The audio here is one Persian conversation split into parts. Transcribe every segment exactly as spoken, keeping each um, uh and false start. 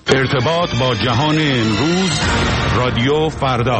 ارتباط با جهان امروز، رادیو فردا.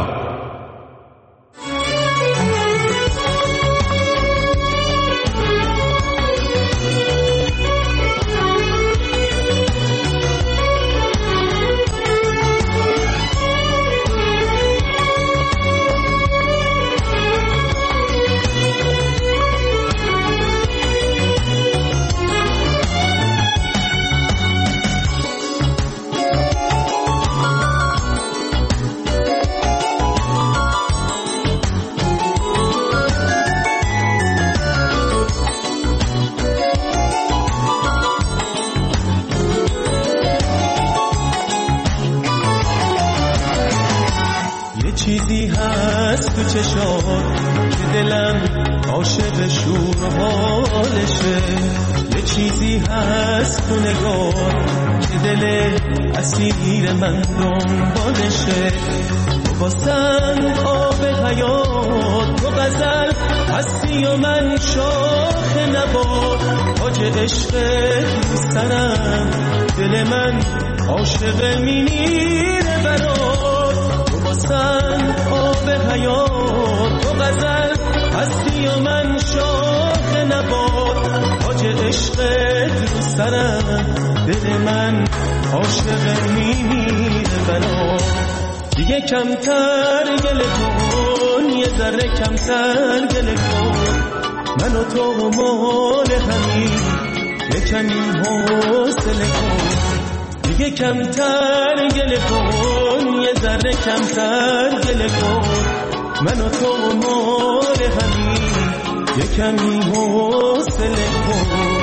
چیزی هست تو چشات که دلم عاشق شور و حالشه، یه چیزی هست تو نگاه که دل اسیر من دنبالشه. تو باسم آب حیات، تو غزل هستی و من شاخ نبات، تاج عشق تو سرم، دل من عاشق میمیره برات. تو باسم آب حیات، تو غزل هستی و من شاخ نبات، تاج عشق تو سرم، دل من عاشق میمیره برات. دیگه کمتر گله کن، یه ذره کمتر گله کن، من و تو مال همین، یه کمی حوصله کن. دیگه کمتر گله کن، یه ذره کمتر گله کن، من و تو مال همین، یه کمی حوصله کن.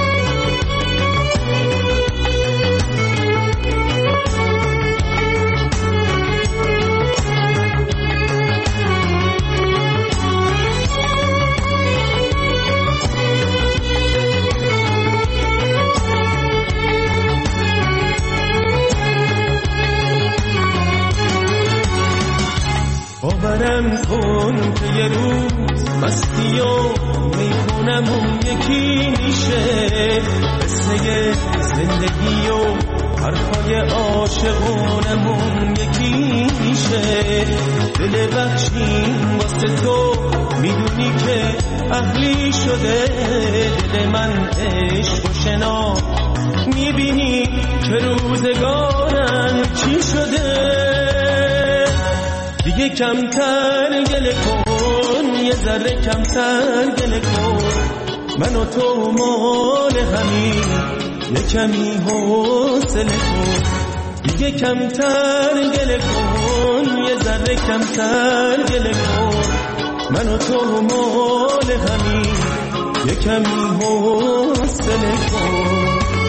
باورم کن که یه روز مستی و میخونم اون یکی میشه، قصه زندگی و حرفای عاشقونم اون یکی میشه. دل بخشیم واسه تو میدونی که اهلی شده، دل من عشق و شنا میبینی که روزگارم چی شده. دیگه کمتر گله کن، یه ذره کمتر گله کن، من و تو مال همین، یه کمی حوصله کن. دیگه کمتر گله کن، یه ذره کمتر گله کن، من و تو مال همین، یه کمی حوصله کن.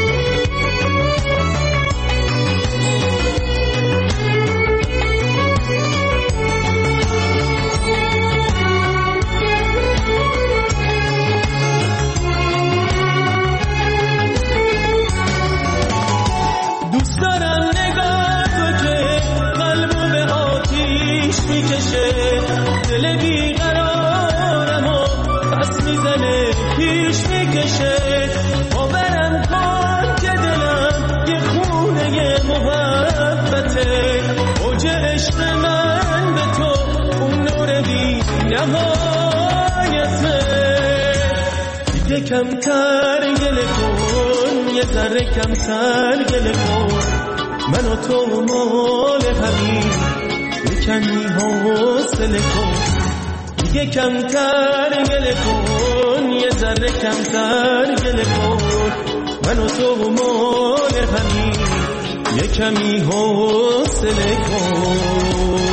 دل بیقرارم و پس میزنه پیش میکشه. باورم کن که دلم یه خونه محبته، اوج عشق من به تو اون نور بی نهایته. دیگه کمتر گله کن، یه ذره کمتر گله کن، من و تو مال همین، کمی حوصله کن. دیگه کمتر گله کن، یه ذره کمتر گله کن، من و تو مال همین، یه کمی حوصله کن.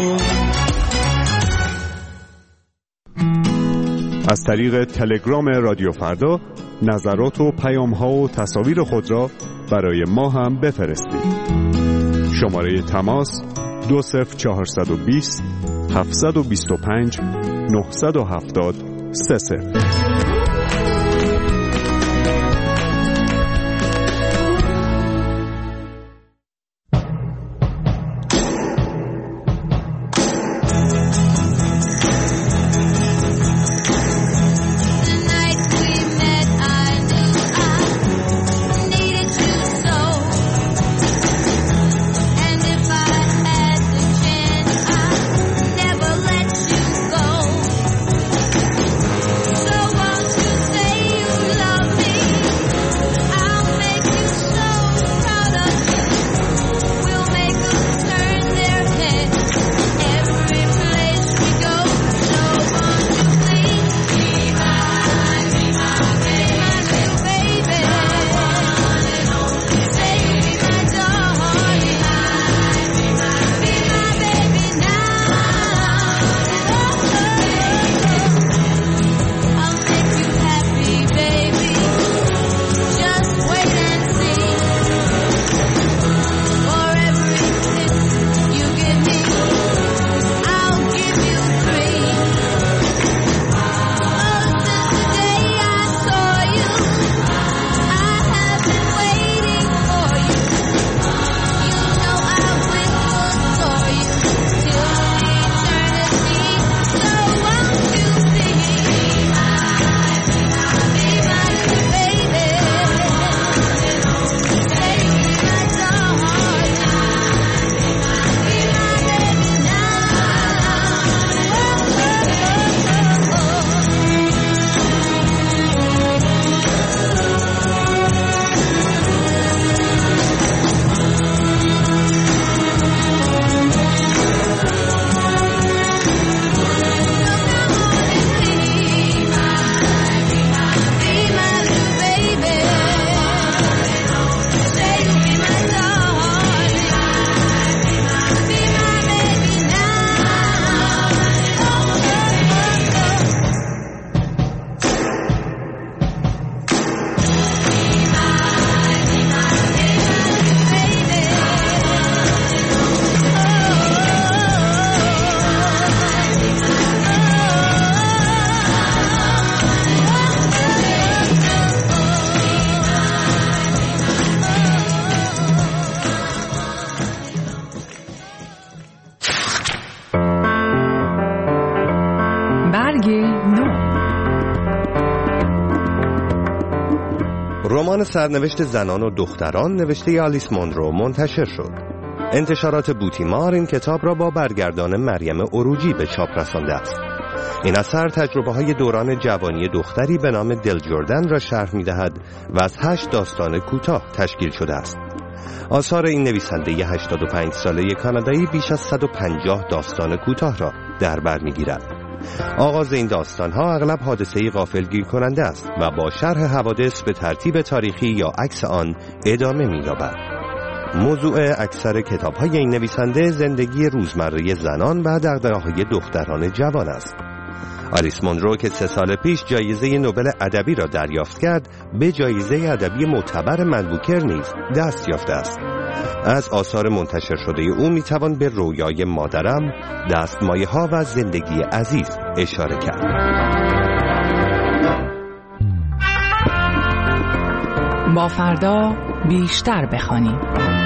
از طریق تلگرام رادیو فردا نظرات و پیام‌ها و تصاویر خود را برای ما هم بفرستید. شماره تماس دو صفر چهارصد و بیست هفتصد و بیست و پنج نهصد و هفتاد سه صفر. سرنوشت زنان و دختران نوشته آلیس مونرو منتشر شد. انتشارات بوتیمار این کتاب را با برگردان مریم عروجی به چاپ رسانده است. این اثر تجربه های دوران جوانی دختری به نام دل جردن را شرح می دهد و از هشت داستان کوتاه تشکیل شده است. آثار این نویسنده هشتاد و پنج ساله کانادایی بیش از صد و پنجاه داستان کوتاه را در بر می گیرد. آغاز این داستان‌ها اغلب حادثه‌ای غافلگیر کننده است و با شرح حوادث به ترتیب تاریخی یا عکس آن ادامه می‌یابد. موضوع اکثر کتاب‌های این نویسنده زندگی روزمره زنان و دغدغه‌های دختران جوان است. آلیس مونرو که سه سال پیش جایزه نوبل ادبی را دریافت کرد، به جایزه ادبی معتبر من بوکر نیز دست یافته است. از آثار منتشر شده او میتوان به رویای مادرم، دستمایه ها و زندگی عزیز اشاره کرد. با فردا بیشتر بخوانیم.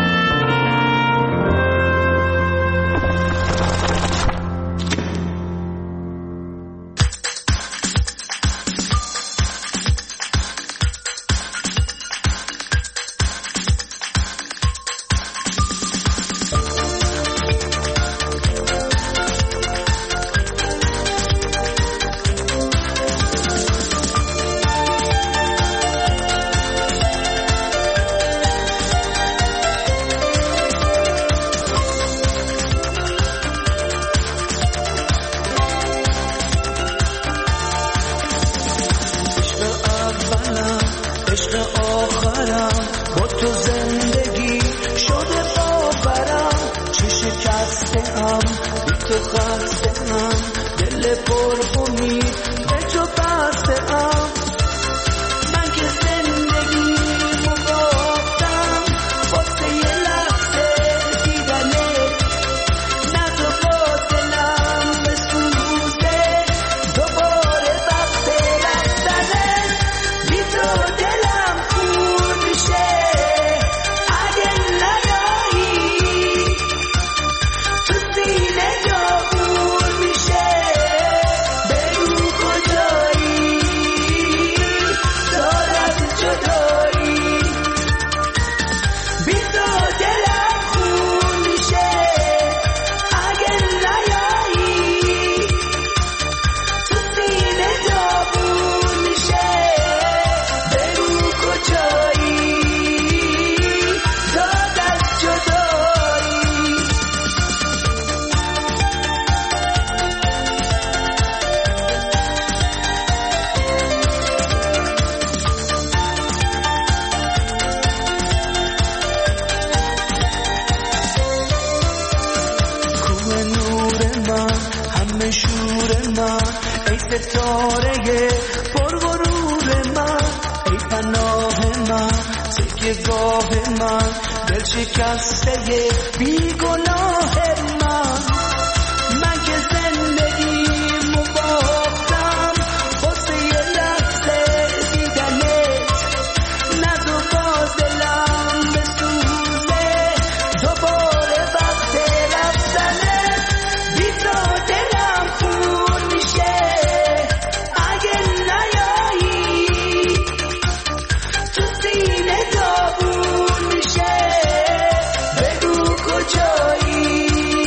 ستاره پرغرور من، ای پناه من، تکیه‌گاه من، دل شکسته بیگناه من. من که زندگیمو باختم واسه یه لحظه دیدنت، نه تو باز دلم بسوزه دوباره وقت رفتنت. بی تو دلم خون میشه اگه نیایی، تو سینه داغون میشه بگو کجایی.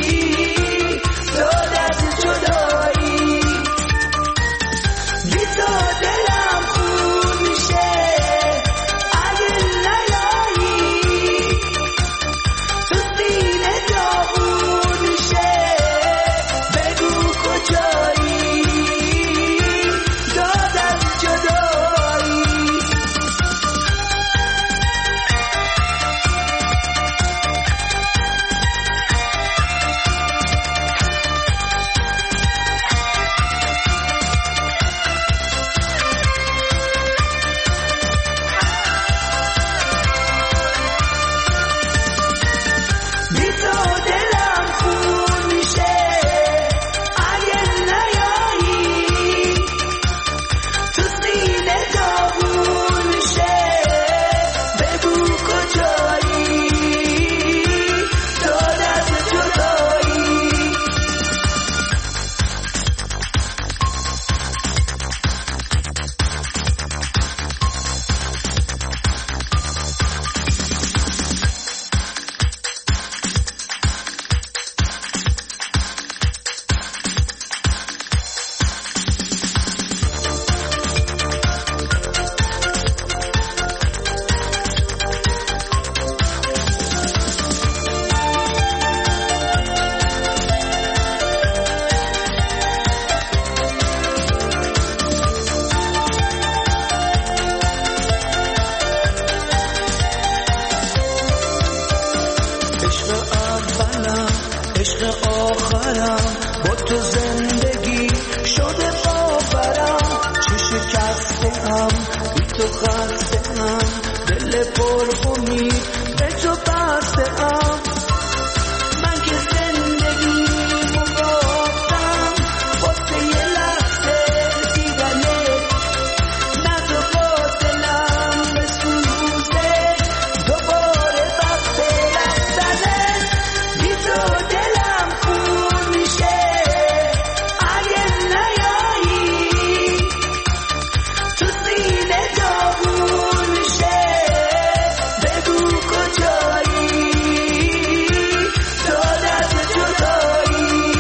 اولم عشق آخرم با تو زندگی شده باورم چه شکسته ام بی تو خسته ام دل پر امید به تو بسته ام من که زندگی مباختم واسه یه لحظه دیدنه نه تو با دلم بسوزه دوباره وقت رفتنه بی تو دلم خون میشه اگه نیایی تو سینه داغون میشه بگو کجایی تو دست جدایی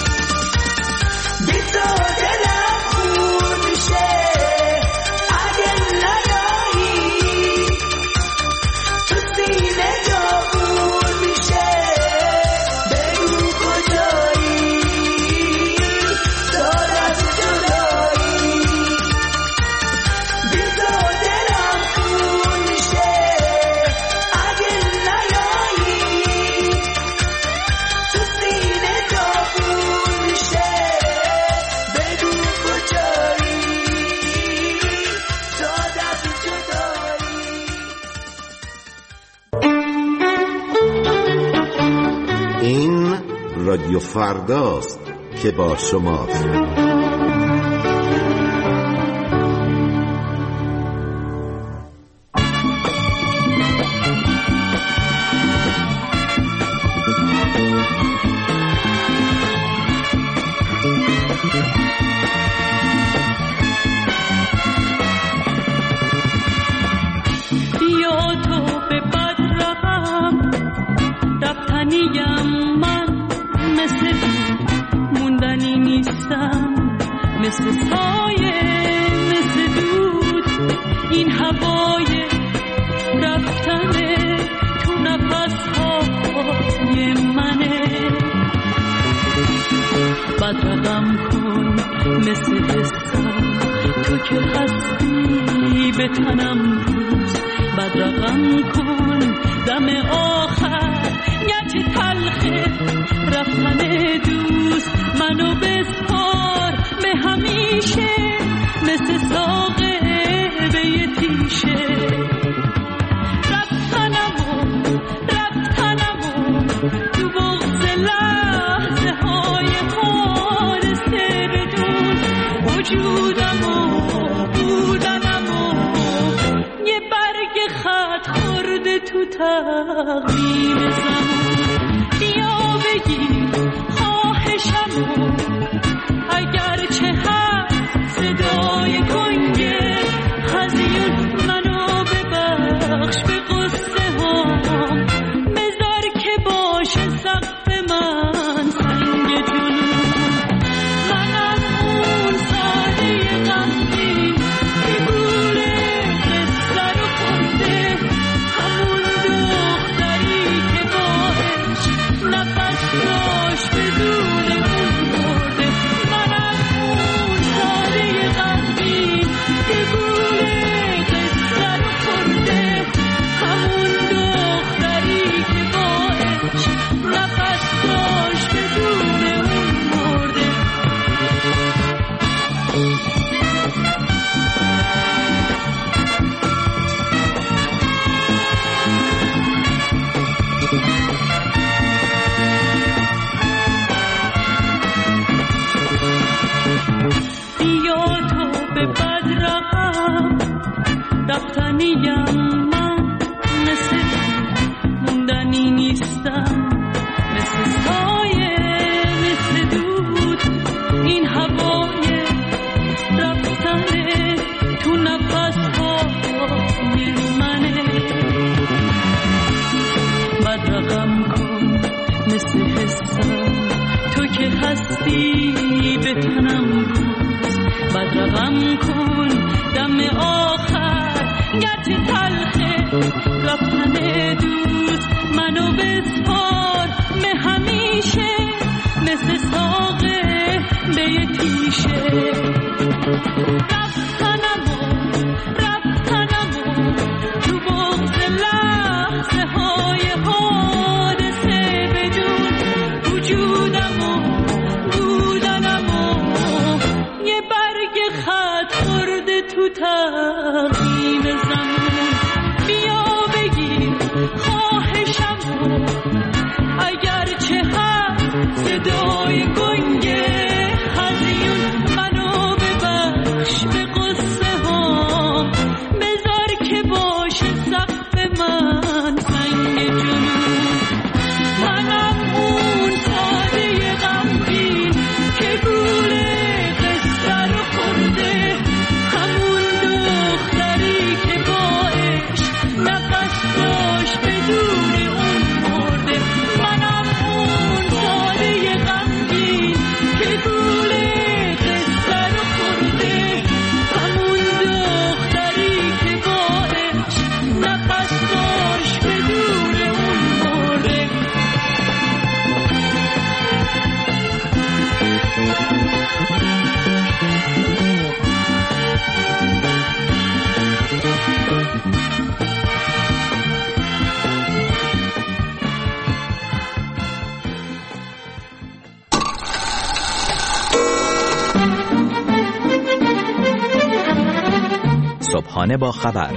بی تو دلم خون میشه اگه نیایی تو سینه داغون میشه بگو کجایی تو دست جدایی بی تو دلم خون میشه اگه نیایی تو سینه داغون میشه بگو کجایی تو دست جدایی این رادیو فرداست که با شماست. بیا تو به بد رقم رفتنیم من مثل دود موندنی نیستم مثل سایه مثل دود این هوای رفتنه تو نفسهای منه بد رقم کن مثل حسم تو که هستی به تنم روز بد رقم کن دم آخر گرچه تلخه رفتن دوست منو بسپار به همیشه مثل ساقه به یه تیشه رفتنمو رفتنمو تو بغض لحظه های حادثه بدون وجودمو بودنمو یه برگ خط خورده تو تقویم زمان بیا بگیر خواهشمو اگرچه هست صدای کنگه هزیون منو ببخش به قصه هام بذار که باشه سقف من سنگ جنون من از اون ساده غمگین که گوره قصه رو خورده همون دختری که با عشق نفس داشت بدون اون برده من از اون ساده غمگین که گوره قصه رو خورده همون دختری که با عشق نفس داشت بدون اون مرده بیا تو به بد رقم رفتنیم من مثل دود موندنی نیستم مثل سایه مثل دود این هوای رفتنه تو نفس های منه بد رقم کن مثل حسم تو که هستی به تنم روز بد رقم کن دم آخر گرچه تلخه رفتن دوست منو بسپار به همیشه مثل ساقه به یه تیشه رفتنمو رفتنمو تو بغض لحظه های حادثه بدون صبحانه با خبر،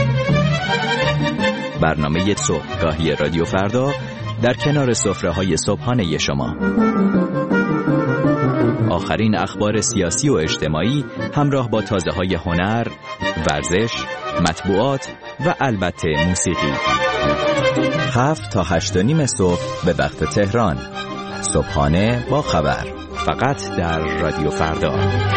برنامه صبحگاهی رادیو فردا در کنار سفره‌های صبحانه شما. آخرین اخبار سیاسی و اجتماعی همراه با تازه‌های هنر، ورزش، مطبوعات و البته موسیقی. هفت تا هشت و نیم صبح به وقت تهران. صبحانه با خبر، فقط در رادیو فردا.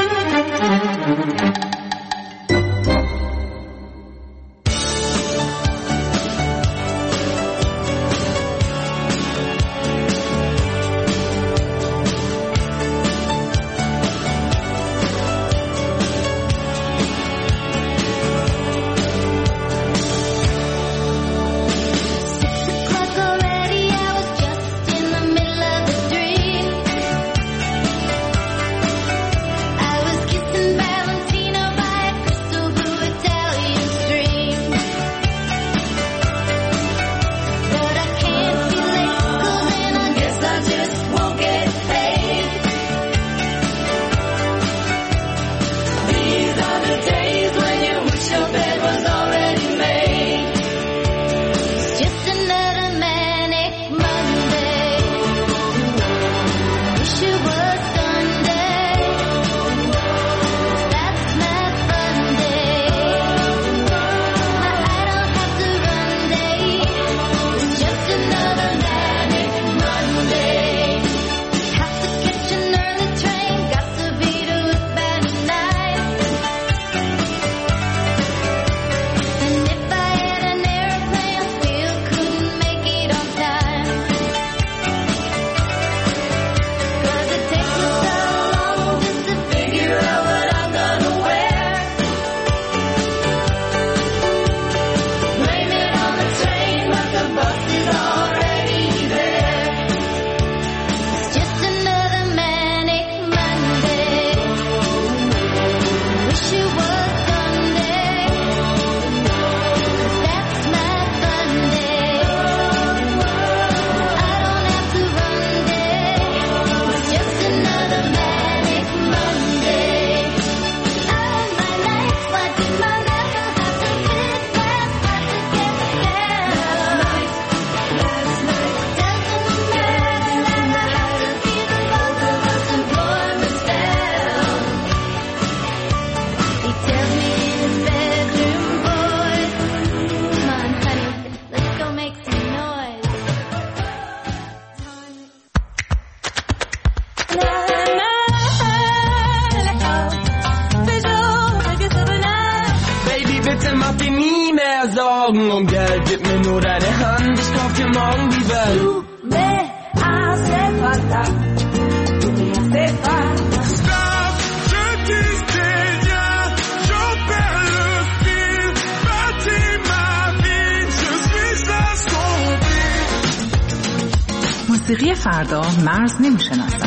موسیقی فردا مرز نمی‌شناسد.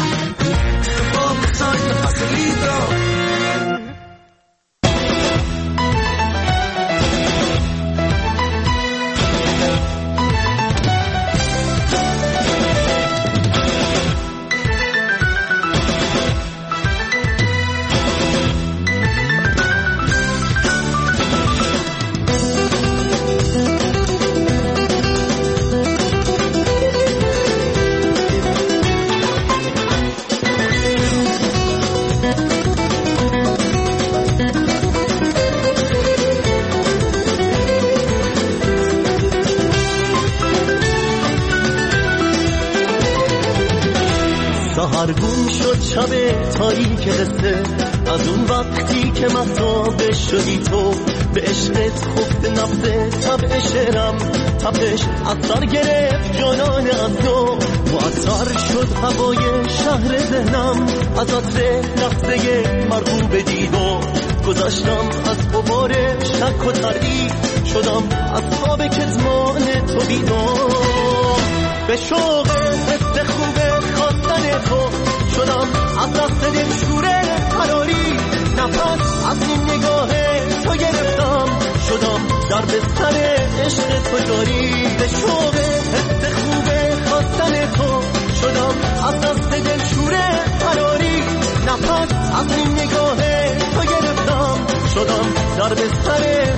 سهرگون شد شب تاریک قصه، از اون وقتی که مهتاب شدی تو، به عشقت خفت نفس طبع شعرم، تپش از سر گرفت جانان از تو، معطر شد هوای شهر ذهنم، از عطر لحظه مرغوب دیدو، گذاشتم از غبار شک و تردید، شدم از خواب کتمان تو بیدار، به شوق حس خوبه خواستن تو، شدم از دست دل شوره قراری، نفس از این نگاه تو گرفتم، شدم در بستر عشق تو جاری، به شوق حس خوبه خواستن تو، شدم از دست دل شوره قراری، نفس از این نگاه تو گرفتم، شدم در بستر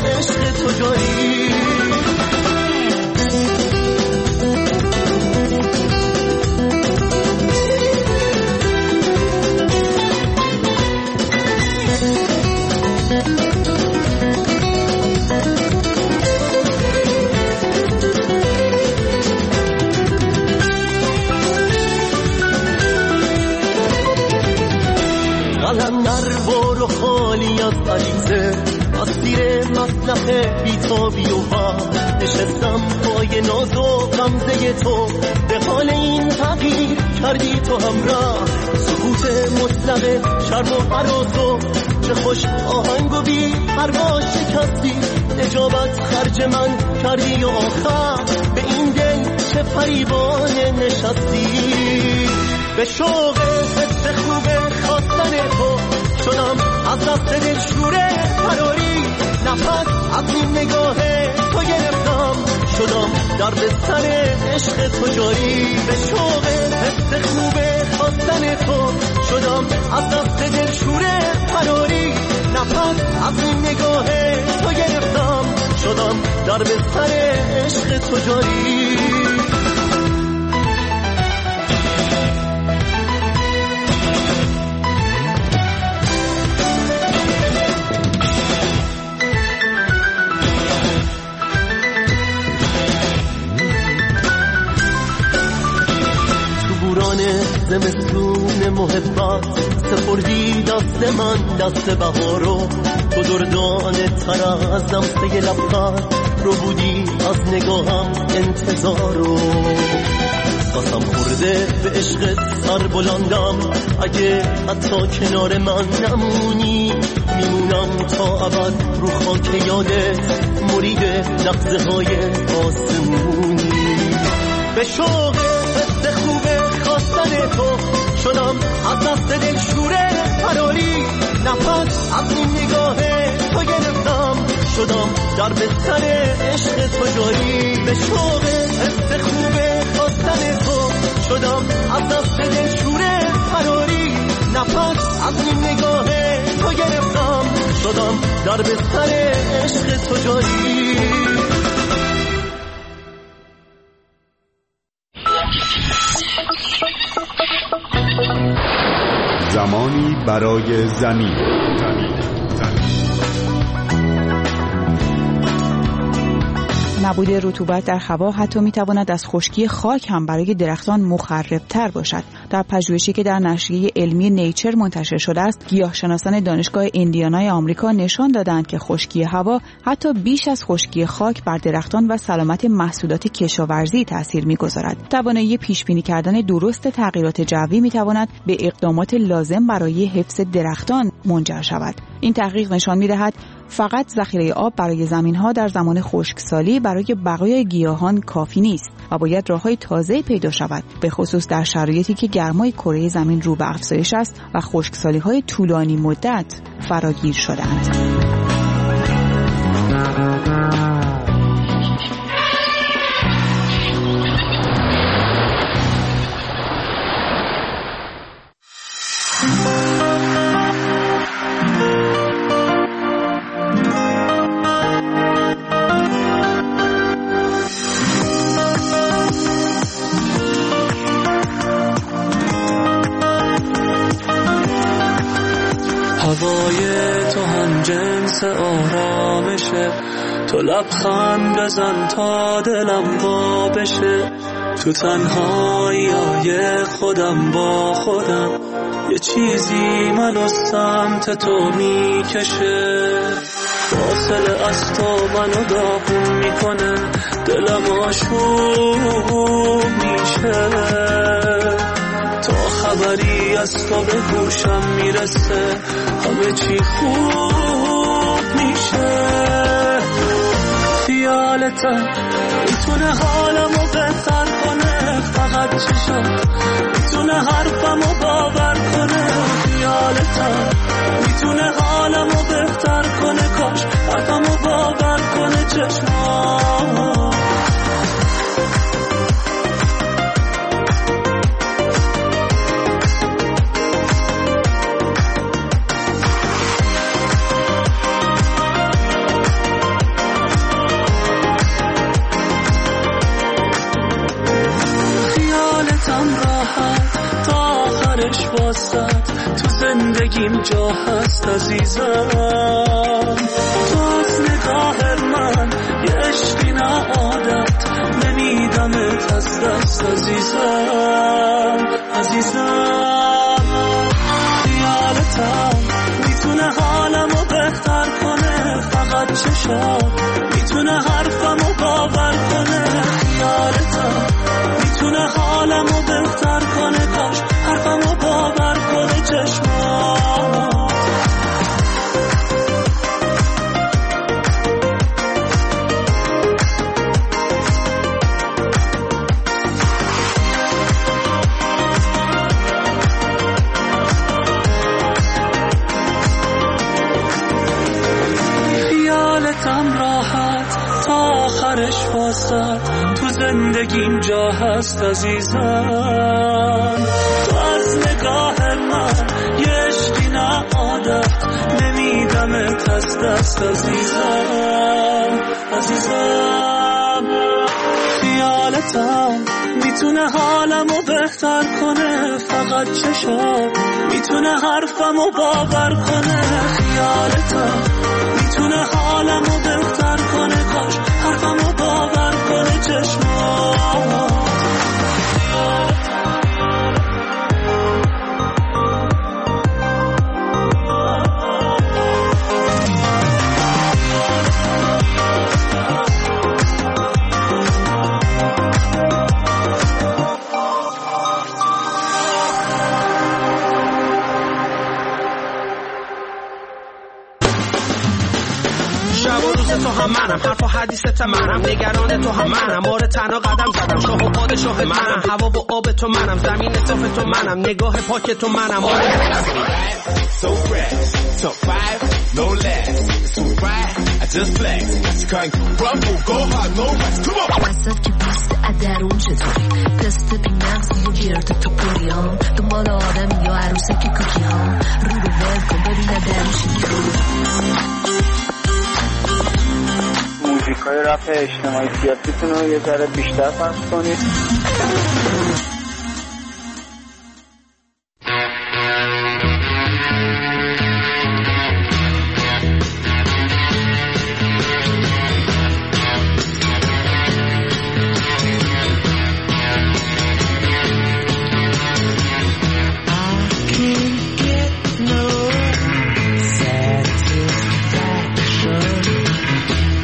خالی از غریزه، از زیر مطلق بیتابی و وهم نشستم پای ناز و غمزه تو. به حال این تغییر کردی تو همراه، سکوت مطلق شرم و حراس و چه خوش آهنگ و بی پروا شکستی. اجابت خرج من کردی و آخر به این دل چه فریبانه نشستی. به شوق حس خوبه خواستن تو شدم، از دست دل شوره فراری. نفس از این نگاه تو گرفتم، شدم در بستر عشق تو جاری. به شوق حس خوبه خواستن تو شدم، از دست دل شوره فراری. نفس از این نگاه تو گرفتم، شدم در بستر عشق تو جاری. زمستون محبت سپردی دست من دست بهارو. تو دردانه تر از دمسه لبخند رو بودی از نگاهم انتظارو. قسم خورده به عشق سر بلندم، اگه حتی کنار من نمونی میمونم تا ابد رو خاک یادت، مرید لحظه های آسمونی. به شوق حس خوبه خواستن تو شدم، از دست دل شوره فراری. نفس از این نگاه تو گرفتم، شدم در بستر عشق تو جاری. به شوق حس خوبه خواستن تو شدم، از دست دل شوره فراری. نفس از این نگاه تو گرفتم، شدم در بستر عشق تو جاری. زمانی برای زمین. نبود رطوبت در هوا حتی میتواند از خشکی خاک هم برای درختان مخربتر باشد. در پژوهشی که در نشریه علمی نیچر منتشر شده است، گیاهشناسان دانشگاه ایندیانای آمریکا نشان دادند که خشکی هوا حتی بیش از خشکی خاک بر درختان و سلامت محصولات کشاورزی تاثیر میگذارد. توانایی پیش بینی کردن درست تغییرات جوی میتواند به اقدامات لازم برای حفظ درختان منجر شود. این تحقیق نشان می‌دهد فقط ذخیره آب برای زمین‌ها در زمان خشکسالی برای بقای گیاهان کافی نیست و باید راه‌های تازه‌ای پیدا شود، به خصوص در شرایطی که گرمای کره زمین رو به افزایش است و خشکسالی‌های طولانی مدت فراگیر شده‌اند. هوای تو هم جنس آرامشه، تو لبخند بزن تا دلم وا بشه. تو تنهایی های خودم با خودم، یه چیزی منو سمت تو میکشه. فاصله از تو منو داغون میکنه، دلم آشوب میشه. تا خبری از تو به گوشم میرسه، همه چی خوب میشه. خیالتم میتونه حالمو بهتر کنه، فقط چشم میتونه حرفمو باور کنه. خیالتم میتونه حالمو بهتر کنه، کاش حرفمو باور کنه چشمام. تو زندگیم جا هست عزیزم، تو از نگاه من یه عشقی نه عادت، نمیدمت از دست عزیزم. عزیزم خیالتم میتونه حالم اینجا هست عزیزم. تو از نگاه من یه عشقی نه عادت نمیدمت از دست عزیزم. عزیزم خیالتم میتونه حالمو بهتر کنه، فقط چشم میتونه حرفمو باور کنه. خیالتم میتونه حالمو بهتر کنه، کاش حرفمو باور کنه چشمات. تو هم منم، حرف و حدیثت منم، نگران تو هم منم، مور تنها قدم زدم، شاه و پادشاه منم، هوا و آب تو منم، زمین صاف تو منم، نگاه پاک تو منم. So fresh, top five, no less. Too right, I just flex. You can't crumble, go hard, no rest. Come on. وسط پست ادرون چطوری؟ تست بی مغزی و گرد تو پوریام، دنبال آدمی یا عروسک کوکی ها، رو رو ول کن ببینه درشی موزیکای رپ اجتماعی سیاسیتون رو یه ذره بیشتر پخش کنید.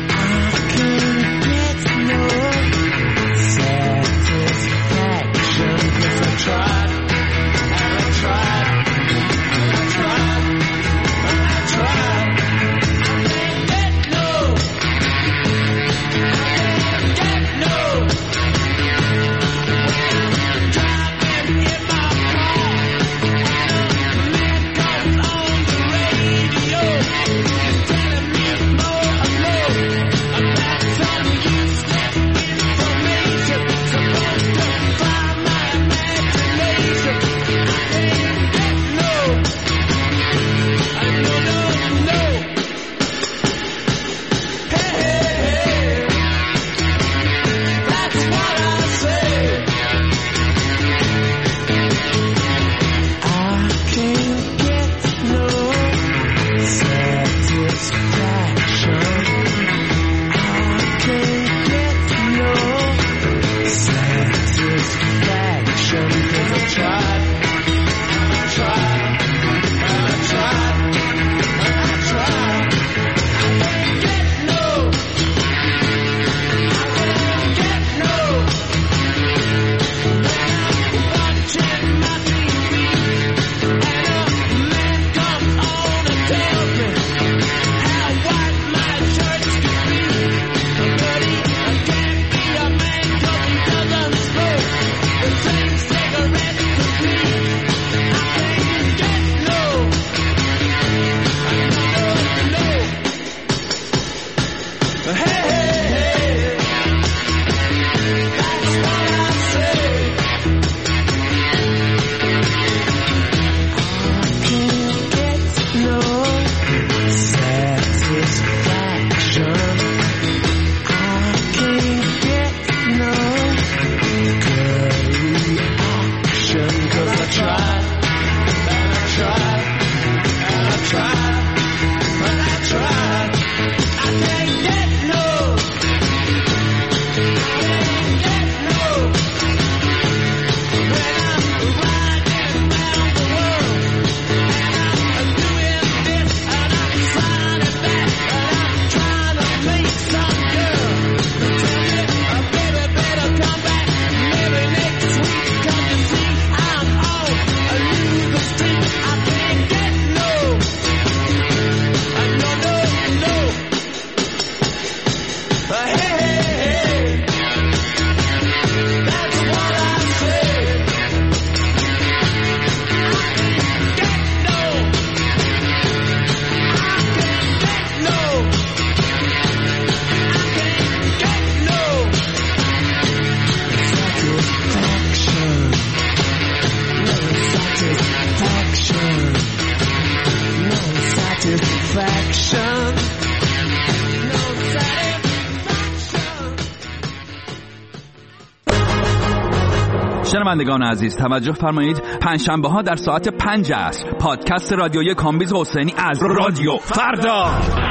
Satisfaction شنوندگان عزیز توجه فرمایید، پنجشنبه ها در ساعت پنج عصر پادکست رادیویی کامبیز حسینی از رادیو فردا.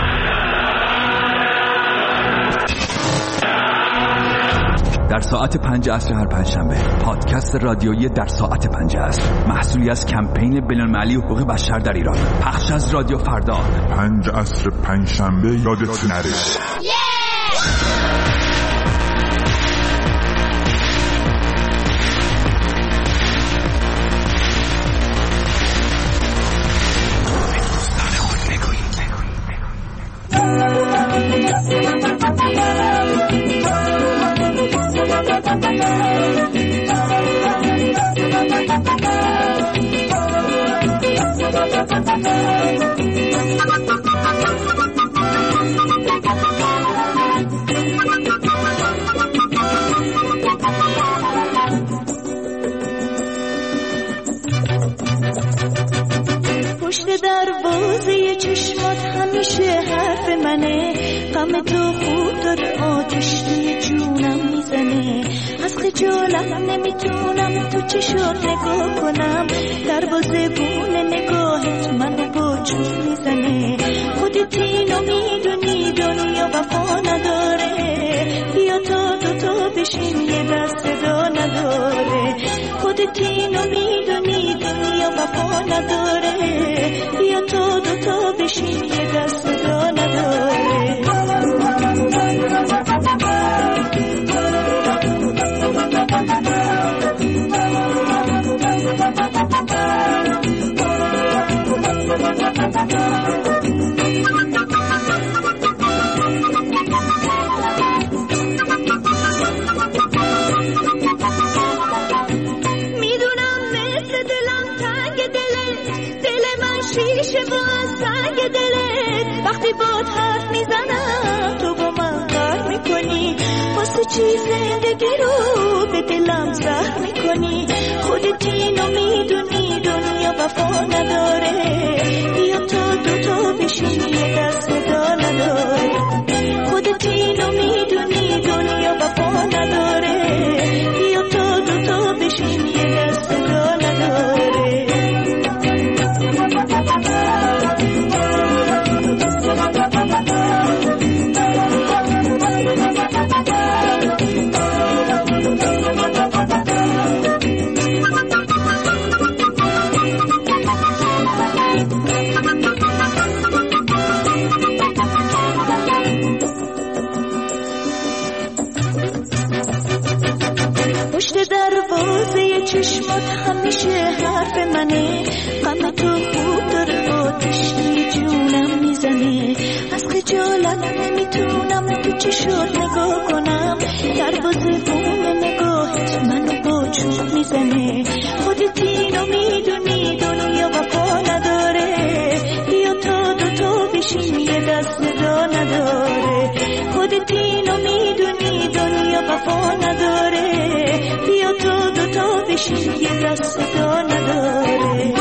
در ساعت پنج عصر هر پنجشنبه پادکست رادیویی در ساعت پنج عصر، محصولی از کمپین بین‌المللی حقوق بشر در ایران، پخش از رادیو فردا. پنج عصر پنجشنبه یادت نره. پشت دروازه چشمات همیشه حرف منه، غم تو خود داره آتش توی جونم میزنه. از خجالت نمیتونم تو چشات نگاه کنم، دروازه گونه نگاهت منو با جون میزنه. خودت اینو میدونی دنیا وفا نداره، بیا تا دوتا بشیم یه دست صدا نداره. خودت اینو میدونی دنیا وفا نداره، بیا تا دوتا بشیم یه دست صدا نداره. میدونم مثل دلم تنگ دلت، دل من شیشه و از سنگ دلت. وقتی باد حرف میزنم تو با من غر میکنی، واسه چی زندگی رو به دلم زهر میکنی. خودت اینو میدونی دنیا وفا نداره، بیا تا دوتا بشیم یه دست صدا نداره. خودت اینو میدونی دنیا وفا نداره، بیا تا دوتا بشیم یه دست صدا نداره. پشت دروازه چشمات همیشه حرف منه، غم تو خوب داره آتش توی جونم میزنه. از خجالت نمیتونم تو چشات نگاه کنم، دروازه گونه نگاهت منو با چوب میزنه. خودت اینو میدونی دنیا وفا نداره، بیا تا دوتا بشیم یه دست صدا نداره. خودت اینو میدونی دنیا وفا نداره، بیا تا دوتا بشیم یه دست صدا نداره.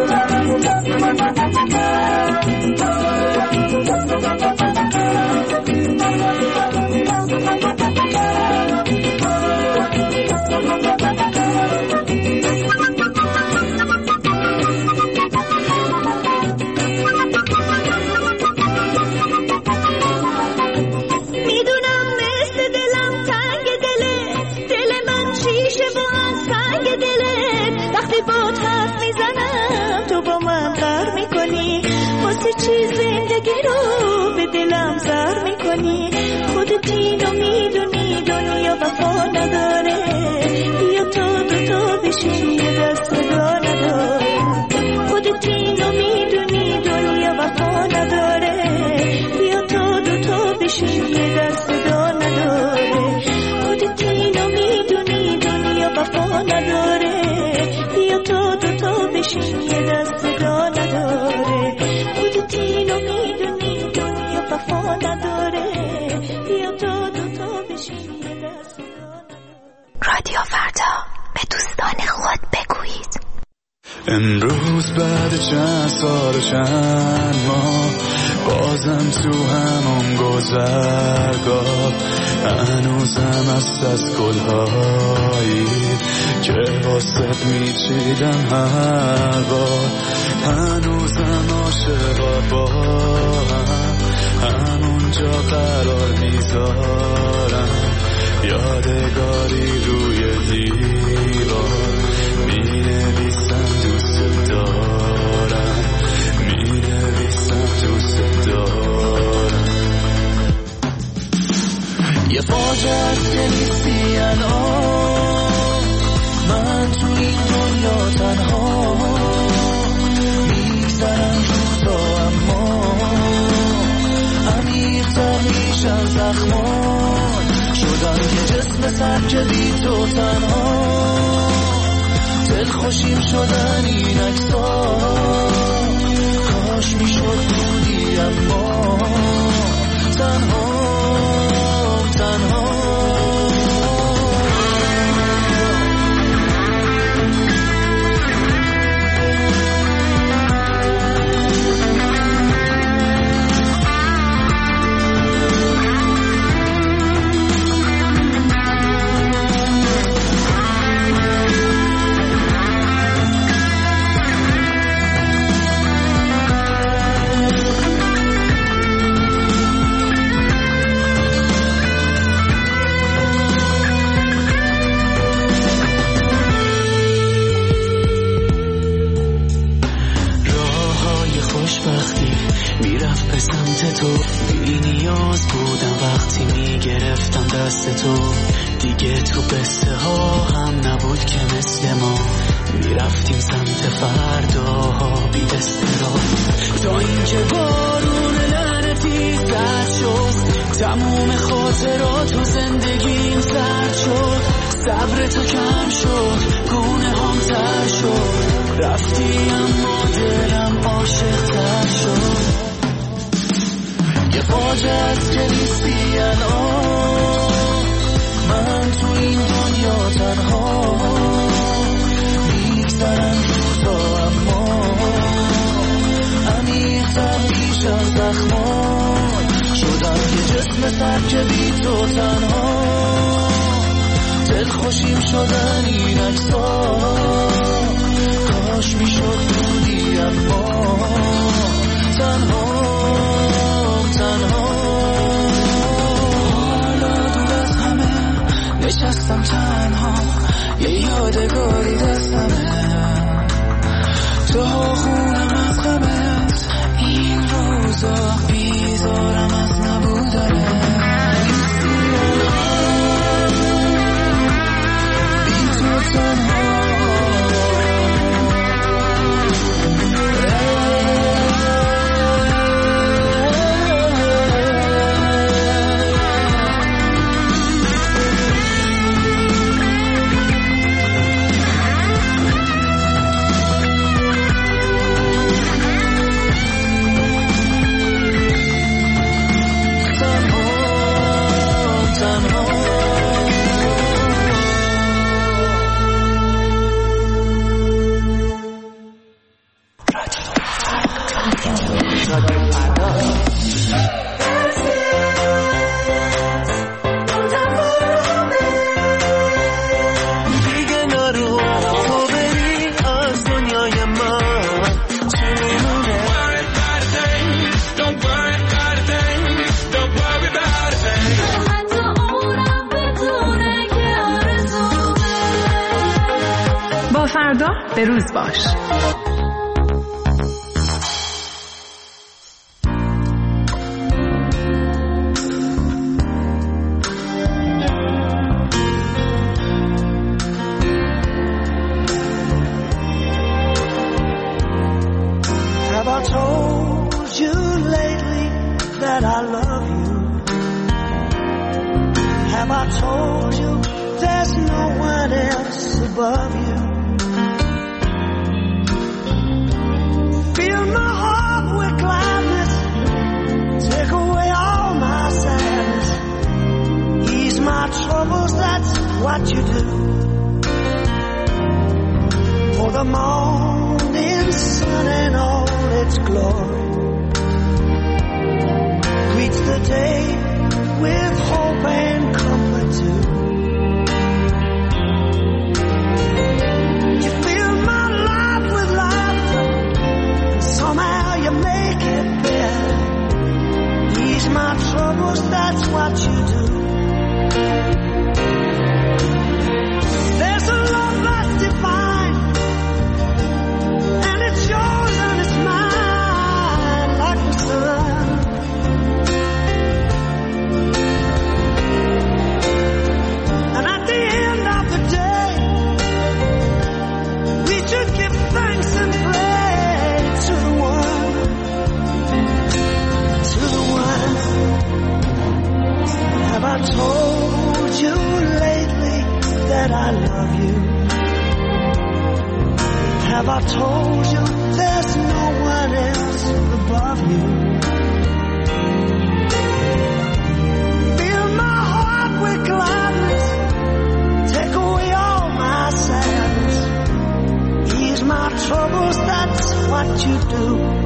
میدونم مثل دلم تنگ دله، دل من شیشه و از سنگ دله. وقتی باد حرف میزنم تو با من غر میکنی، واسه چی زندگی رو به دلم زهر میکنی. خودت اینو میدونی دنیا وفا نداره، بیا تا دوتا بشیم یه دست صدا نداره. خودت اینو میدونی دنیا وفا نداره، بیا تا دوتا بشیم یه دست صدا نداره. خودت اینو میدونی دنیا وفا نداره، بیا تا دوتا بشیم یه دست صدا نداره. خودت اینو میدونی دنیا وفا نداره، بیا تا دوتا بشیم یه دست صدا نداره. رادیو فردا، به دوستان خود بگویید. امروز بعد چند سال چند ماه بازم تو همون گذرگاه، هنوزم هست از گلهایی که واسط میچیدم هر بار، هنوزم عاشقا با هم همونجا قرار میذارم، یادگاری روی دیوار مینویسم دوست دارم، مینویسم دوست دارم. یه فاجعه است که نیستی الان، من تو این دنیا تنها میگذرم روزا، اما عمیق‌تر میشن زخمان، شدم که جسم سر که بی تو تنها، دلخوشیم شدن این عکس‌ها، کاش میشد بودی اما تنها تنها. میرفت به سمت تو، بی نیاز بودم وقتی میگرفتم دست تو، دیگه تو قصه ها هم نبود که مثل ما، میرفتیم سمت فرداها بی استراحت، تا اینکه بارون لعنتی زد شد، تموم خاطرات و زندگیم زرد شد، صبر تو کم شد، گونه هم تر شد، رفتی اما دلم عاشق تر شد. یه فاجعه است که نیستی الان، من تو این دنیا تنها میگذرم روزا، اما عمیق‌تر میشن زخمان، شدم که جسم سر که بی تو تنها، دلخوشیم شدن این عکس‌ها، کاش میشد بودی اما تنها تنها. حالا دور از همه نشستم تنها، یه یادگاری دستمه، تو خونم از غمت، این روزا بیزارم از نبودنه، بی تو تنها. فردا به روز باش. Have I told you lately that I love you? Have I told you there's no one else above you? Fill my heart with gladness, take away all my sadness, ease my troubles, that's what you do. For the morning sun and all its glory greets the day with hope and comfort too. you? Have I told you there's no one else above you? Fill my heart with gladness, take away all my sadness, ease my troubles, that's what you do.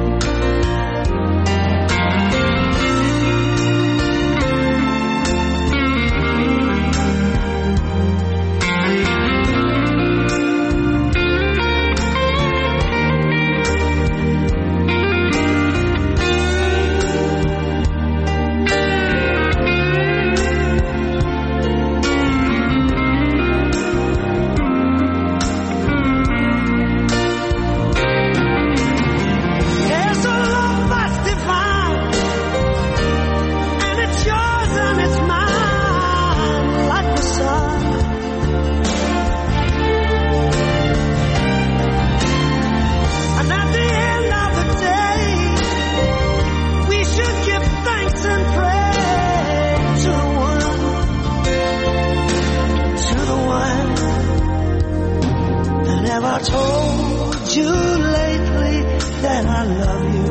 I told you lately that I love you?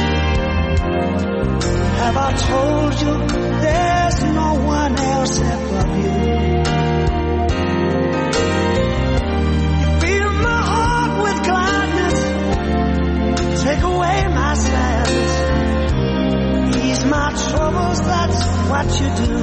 Have I told you there's no one else above you? You fill my heart with gladness, take away my sadness, ease my troubles, that's what you do.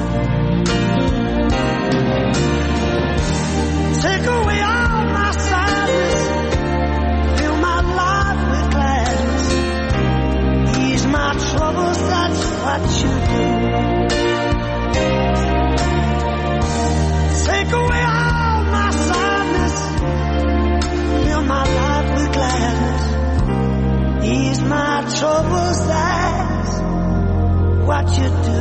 Take away all my sadness, fill my life with gladness, ease my troubles, that's what you do. Take away all my sadness, fill my life with gladness, ease my troubles, that's what you do.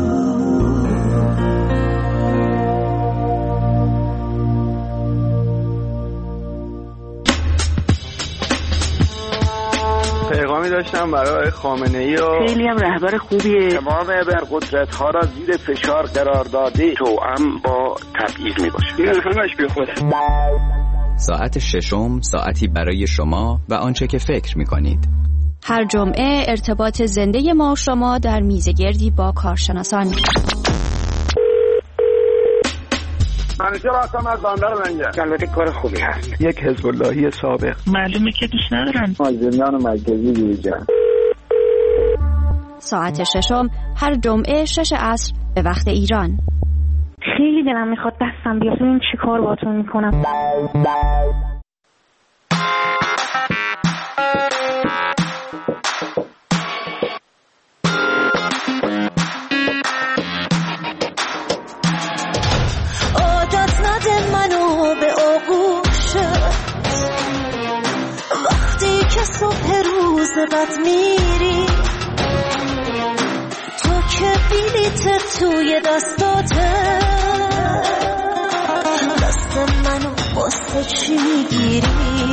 پیغامی داشتم برای خامنه‌ای و خیلی هم رهبر خوبیه. تمام ابرقدرت‌ها را زیر فشار قرار داده، توأم با تبعیض میباشه. این همش بی خوده. ساعت ششم ساعتی برای شما و آنچه که فکر می‌کنید. هر جمعه ارتباط زنده ما و شما در میزگردی با کارشناسان. منیجر هستم از بندر منجر. البته کار خوبی هست. یک حزب اللهی سابق. معلومه که دوست ندارن. زندان مرکزی بیرجن. ساعت ششم هر جمعه شش عصر به وقت ایران. خیلی دلم میخواد دستم بیاد این چی کار باتون میکنم. صبح روز بعد میری تو که بلیت توی دستاته دست منو واسه چی میگیری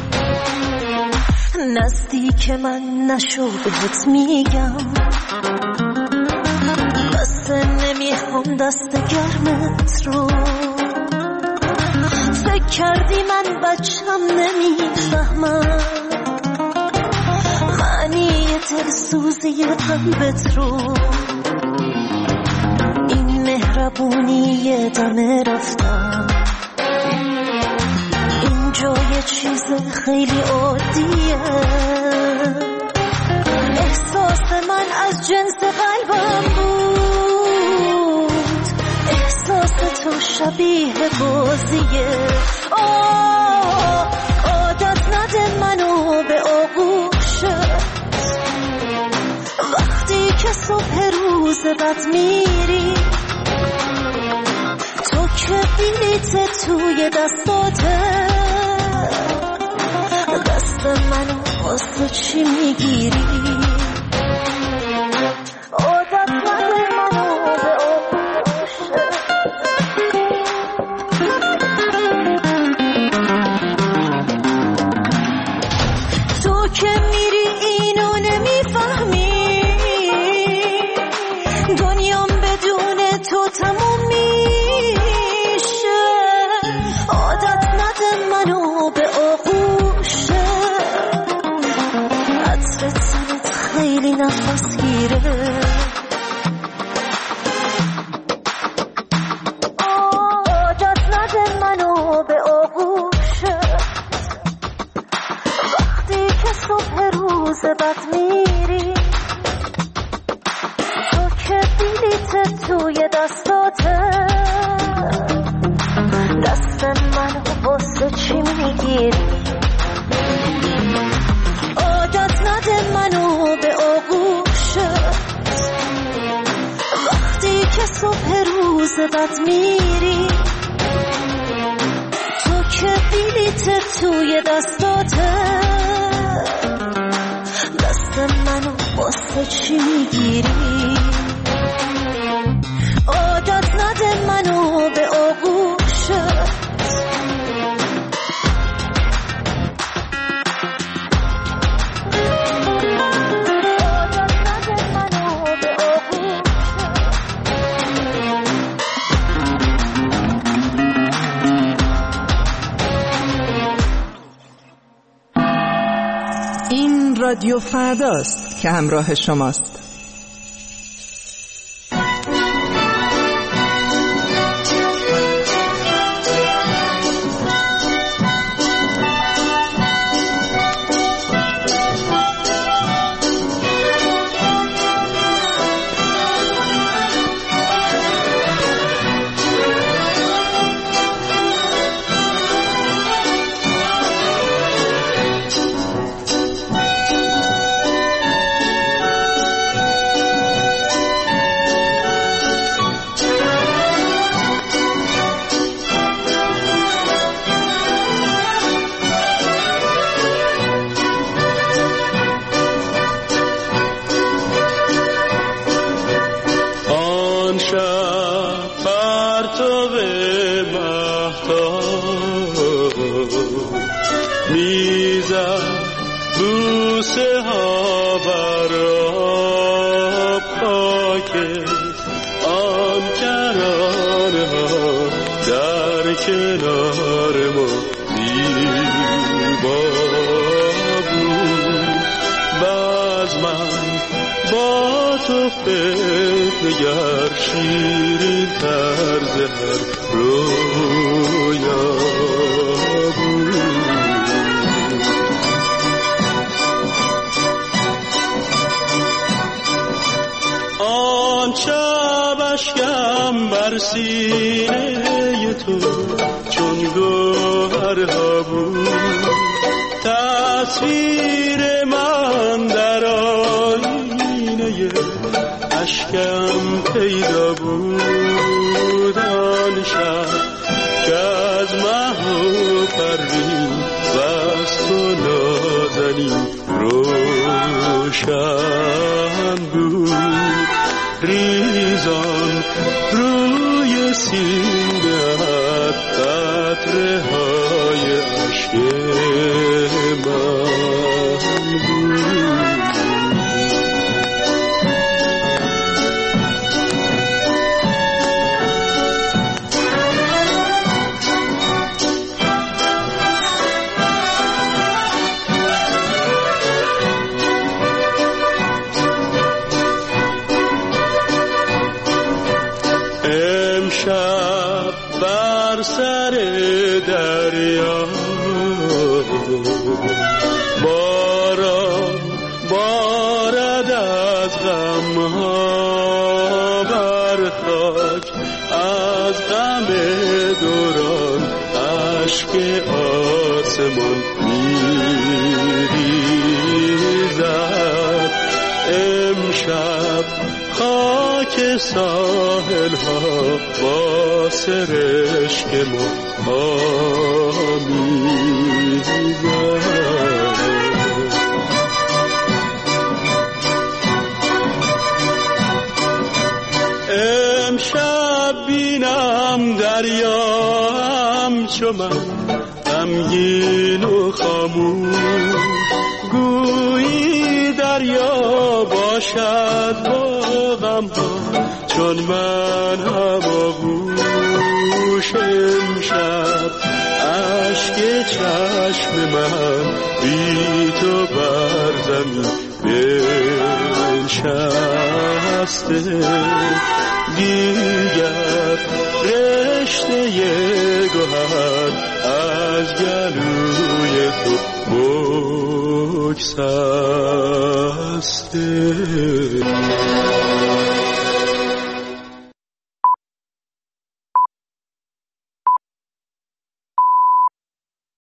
نزدیک من نشو بهت میگم بس نمیخوام دست گرمت رو فکر کردی من بچم نمیفهمم دلسوزی قلبت رو این مهربونی دم رفتم اینجا یه چیز خیلی عادیه احساس من از جنس قلبم بود احساس تو شبیه بازیه آه عادت نده منو به آغوشت وقتی که صبح روز بعد میری تو که بلیت توی دستاته دست منو واسه چی میگیری عادت نده منو به تو که میری اینو نمیفهمی دنیام بدون تو تموم میشه عادت عاقبت میری، تو که بلیت توی دستاته، دست منو واسه چی میگیری؟ عادت نده منو به آغوشت، رادیو فرداست که همراه شماست. ساحل ها با سرشک آمیزد. امشب بینم دریا همچو من غمگین و خاموش، گویی دریا باشد با غم ها چون من هواگوش. امشب اشک چشم من بی تو بر زمین بنشسته، دیگر رشته گوهر از گلوی تو بگسسته.